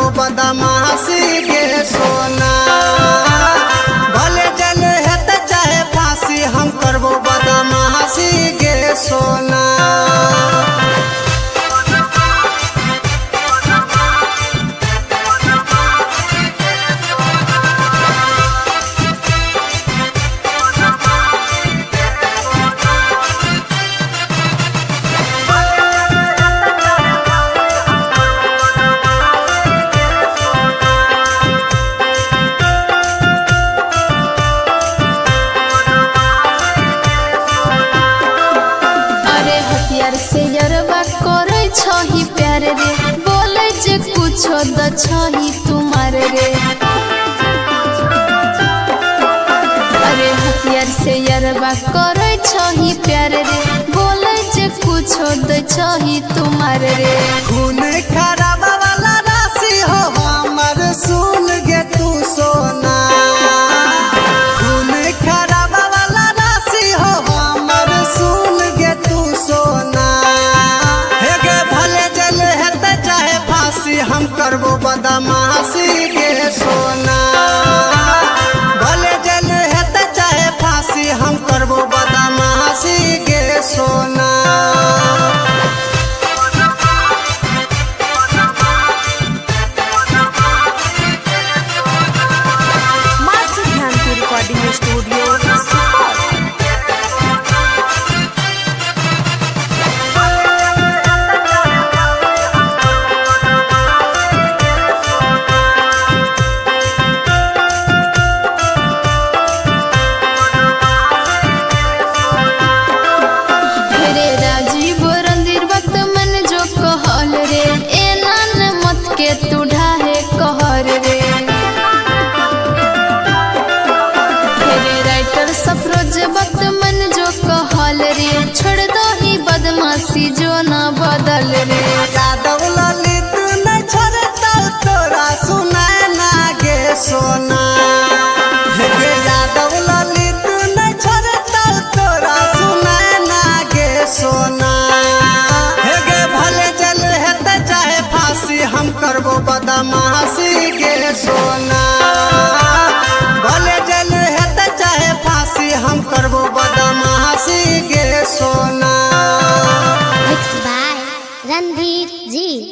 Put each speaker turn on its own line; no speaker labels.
बदमाशी गे सोना। भले जल हेत चाहे फांसी हम करबो बदमाशी गे सोना।
से यरबा करे छही प्यार रे, बोले जे कुछो द छही तुम्हार रे। अरे हथियार से यरबा करे छही प्यार रे, बोले जे कुछो द छही तुम्हार रे।
खून खराब वाला राशि हो हमर सुन गे तू सोना। खून खराब वाला राशि हो हमर सुन गे तू सोना। हम करबो बदमाशी गे सोना। भले जल हेत चाहे फांसी हम करबो बदमाशी गे सोना।
रिकॉर्डिंग स्टूडियो
के तू ढाहे कहर रे। तेरे राइटर सफरोज वक्त मन जो कहल रे, छोड़ दो ही बदमाशी जो ना बदल रे।
यादव ललित न छोड़ता तोरा सुनाए ना गे सोना। गे यादव ललित न छोड़ता तोरा सुनाए ना गे सोना। गे भले जल हेत चाहे फांसी हम करबो बदमाशी